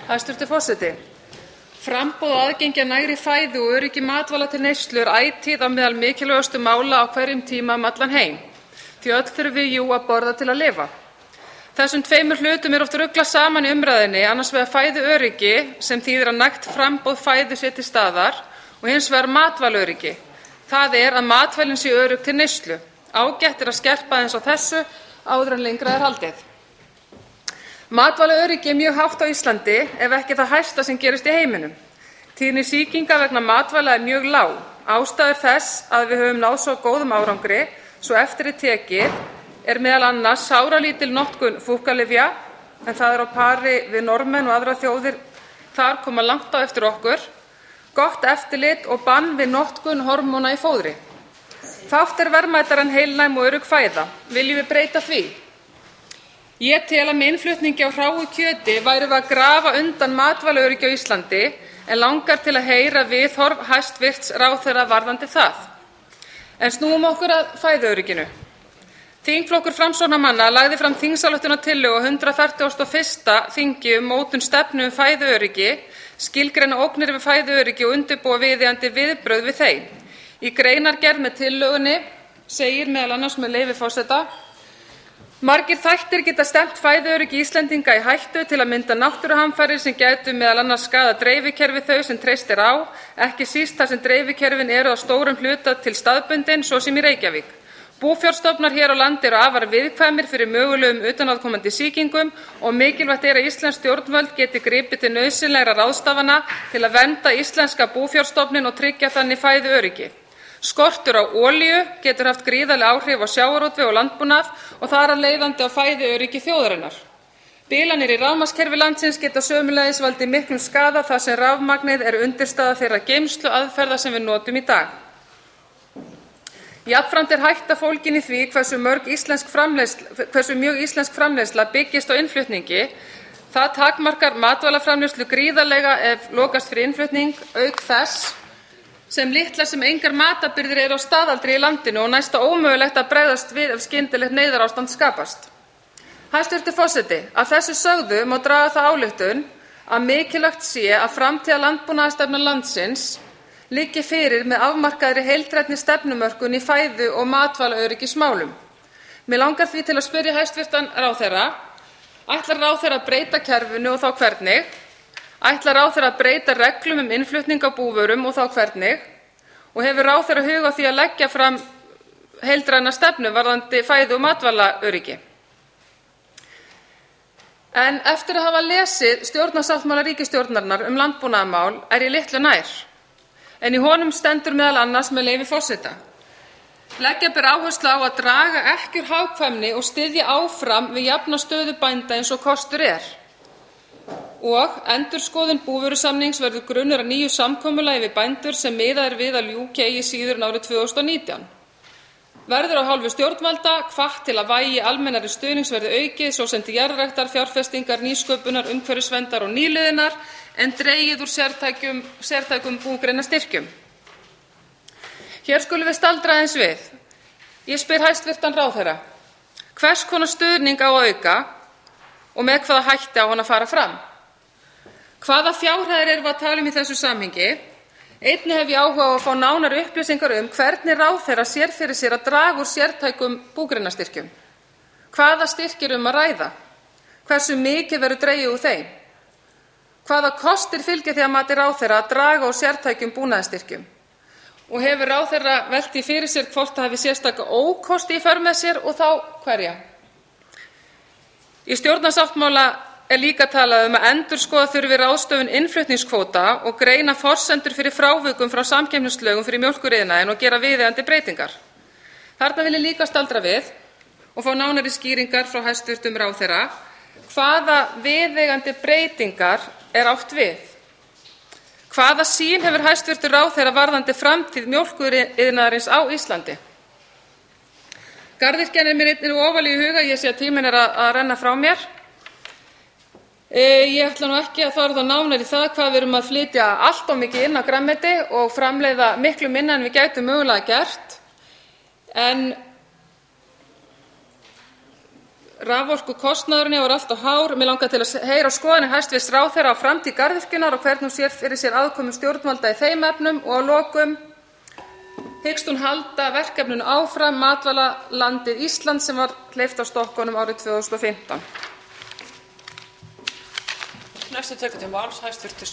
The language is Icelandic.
Hæstv. forseti. Framboð og aðgengi að nægri fæðu og öryggi matvæla til neyslu ætíð á meðal mikilvægustu mála á hverjum tíma allan heim. Því öll þurfum við jú að borða til að lifa. Þessum tveimur hlutum oft ruglað saman í umræðunni, annars vegar fæðuöryggi sem þýðir að nægt framboð fæðu sé til staðar og hins vegar matvælaöryggi. Það að matvælin sé örugg til neyslu. Ágætt að skerpa aðeins á þessu áður en lengra haldið. Matvælaöryggi mjög hátt á Íslandi, ef ekki það hæsta sem gerist í heiminum. Tíðni sýkinga vegna matvæla mjög lág. Ástæður þess að við höfum náð svo góðum árangri, svo eftir tekið, meðal annars sáralítil notkun fúkkalyfja, en það á pari við Norðmenn og aðrar þjóðir þar koma langt á eftir okkur, gott eftirlit og bann við notkun hormóna í fóðri. Fátt verðmætara en heilnæm og örugg fæða. Viljum við breyta því? Ég tel að með innflutningi á hráu kjöti værum við að grafa undan matvælaöryggi á Íslandi, en langar til að heyra viðhorf hæstvirts ráðherra varðandi það. En snúum okkur að fæðuörygginu. Þingflokkur Framsóknarmanna lagði fram þingsályktunartillögu á 141. þingi mótun stefnu fæðuöryggi, skilgreina ógnir við fæðuöryggi og undirbúa viðeigandi viðbrögð við þeim. Í greinargerð með tillögunni segir meðal annars með leyfi forseta: Margir þættir geta stefnt fæðuöryggi Íslendinga í hættu, til að mynda náttúruhamfarir sem gætu meðal annars skaðað dreifikerfi þau sem treyst á, ekki síst þar sem dreifikerfin eru á stórum hluta til staðbundin, svo sem í Reykjavík. Búfjárstofnar hér á landi eru afar viðkvæmir fyrir mögulegum utanaðkomandi sýkingum og mikilvægt að íslensk stjórnvöld geti gripið til nauðsynlegra ráðstafana til að vernda íslenska búfjárstofninn og tryggja þannig fæðuöryggi. Skortur á olíu getur haft gríðarleg áhrif á sjávarútveg og landbúnað og þar af leiðandi á fæðuöryggi þjóðarinnar. Bilanir í rafmagnskerfi landsins geta sömuleiðis valdið miklum skaða þar sem rafmagnið undirstaða þeirra geymsluaðferða sem við notum í dag. Jafnframt hætta fólgin í því hversu mjög íslensk framleiðsla byggist á innflutningi. Það takmarkar matvælaframleiðslu gríðarlega ef lokast fyrir innflutning, auk þess sem litlar sem engar matarbirgðir eru á staðaldri í landinu og næsta ómögulegt að bregðast við ef skyndilegt neyðarástand skapast. Hæstv. forseti, að þessu sögðu má draga þá ályktun að mikilvægt sé að framtíðarlandbúnaðarstefna landsins liggi fyrir með afmarkaðri heildrænni stefnumörkun í fæðu- og matvælaöryggismálum. Mig langar því til að spyrja hæstv. ráðherra: ætlar ráðherra að breyta kerfinu og þá hvernig? Ætlar ráðherra að breyta reglum innflutning á búvörum og þá hvernig? Og hefur ráðherra hug á því að leggja fram heildræna stefnu varðandi fæðu- og matvælaöryggi? En eftir að hafa lesið stjórnarsáttmála ríkisstjórnarinnar landbúnaðarmál ég litlu nær. En í honum stendur meðal annars með leyfi forseta: Leggja ber áherslu á að draga ekki úr hagkvæmni og styðja áfram við jafna stöðu bænda eins og kostur og endurskoðun búvörusamnings verður grunnur að nýju samkomulagi við bændur sem miðað við að ljúka eigi síður en árið 2019. Verður af hálfu stjórnvalda hvatt til að vægi almennari stuðnings verði aukið, svo sem til jarðræktar, fjárfestingar, nýsköpunar, umhverfisverndar og nýliðunar, en dregið úr sértækum búgreinastyrkjum. Hér skulum við staldra aðeins við. Ég spyr hæstv. ráðherra: hvers konar stuðning á að auka og með hvaða hætti á hann að fara fram? Hvaða fjárhæðir erum við að tala í þessu samhengi? Einnig hef ég áhuga á að fá nánari upplýsingar hvernig ráðherra sér fyrir sér að draga úr sértækum búgreinastyrkjum. Hvaða styrkir að ræða? Hversu mikið verður dregið úr þeim? Hvaða kostir fylgja því að mati ráðherra að draga úr sértækum búnaðarstyrkjum? Og hefur ráðherra velt því fyrir sér hvort það hafi sérstaka ókosti í för með sér og þá hverja? Í stjórnarsáttmála líka talað að endurskoða þurfi ráðstöfun innflutningskvóta og greina forsendur fyrir frávikum frá samkeppnislögum fyrir mjólkuriðnaðinn og gera viðeigandi breytingar. Þarna vil ég líka staldra við og fá nánari skýringar frá hæstv. ráðherra. Hvaða viðeigandi breytingar átt við? Hvaða sýn hefur hæstv. ráðherra varðandi framtíð mjólkuriðnaðarins á Íslandi? Garðyrkjan mér einnig ofarlega í huga, ég sé að tíminn að renna frá mér. Ég ætla ekki að fara þá nánar í það hvað við erum að flytja allt of mikið inn á grænmeti og framleiða miklu minna en við gætum mögulega gert. En raforkukostnaðurinn var allt of hár. Mig langar til að heyra skoðanir hæstvirts ráðherra á framtíð garðyrkjunnar og hvernig hún sér fyrir sér aðkomu stjórnvalda í þeim efnum. Og að lokum, hyggst hún halda verkefninu áfram, Matvælalandið Ísland, sem var hleypt af stokkunum árið 2015? Næstu tekur til máls hæstvirtur